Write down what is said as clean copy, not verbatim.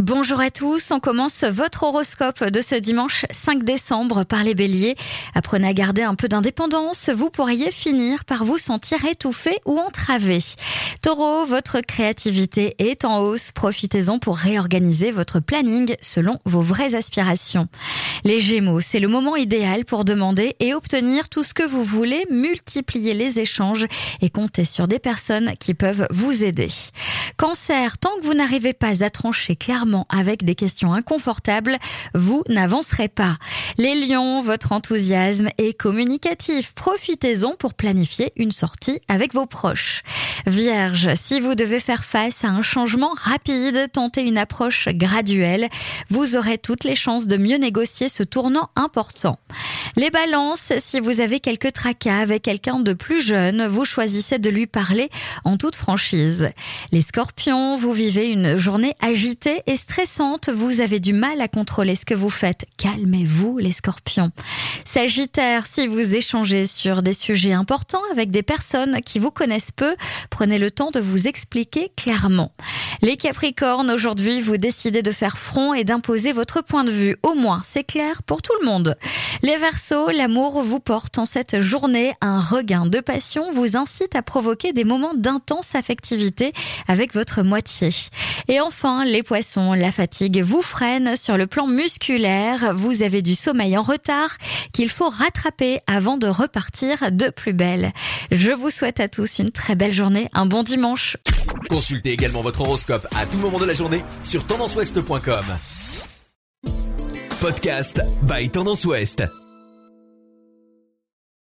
Bonjour à tous, on commence votre horoscope de ce dimanche 5 décembre par les béliers. Apprenez à garder un peu d'indépendance, vous pourriez finir par vous sentir étouffé ou entravé. Taureau, votre créativité est en hausse, profitez-en pour réorganiser votre planning selon vos vraies aspirations. Les Gémeaux, c'est le moment idéal pour demander et obtenir tout ce que vous voulez, multiplier les échanges et compter sur des personnes qui peuvent vous aider. Cancer, tant que vous n'arrivez pas à trancher clairement avec des questions inconfortables, vous n'avancerez pas. Les lions, votre enthousiasme est communicatif. Profitez-en pour planifier une sortie avec vos proches. Vierge, si vous devez faire face à un changement rapide, tentez une approche graduelle. Vous aurez toutes les chances de mieux négocier ce tournant important. Les balances, si vous avez quelques tracas avec quelqu'un de plus jeune, vous choisissez de lui parler en toute franchise. Les scorpions, vous vivez une journée agitée et stressante, vous avez du mal à contrôler ce que vous faites. Calmez-vous les scorpions. Sagittaire, si vous échangez sur des sujets importants avec des personnes qui vous connaissent peu, prenez le temps de vous expliquer clairement. Les capricornes, aujourd'hui, vous décidez de faire front et d'imposer votre point de vue. Au moins, c'est clair pour tout le monde. Les Verseaux, l'amour vous porte en cette journée. Un regain de passion vous incite à provoquer des moments d'intense affectivité avec votre moitié. Et enfin, les Poissons, la fatigue vous freine sur le plan musculaire. Vous avez du sommeil en retard qu'il faut rattraper avant de repartir de plus belle. Je vous souhaite à tous une très belle journée, un bon dimanche. Consultez également votre horoscope à tout moment de la journée sur tendanceouest.com. Podcast by Tendance Ouest.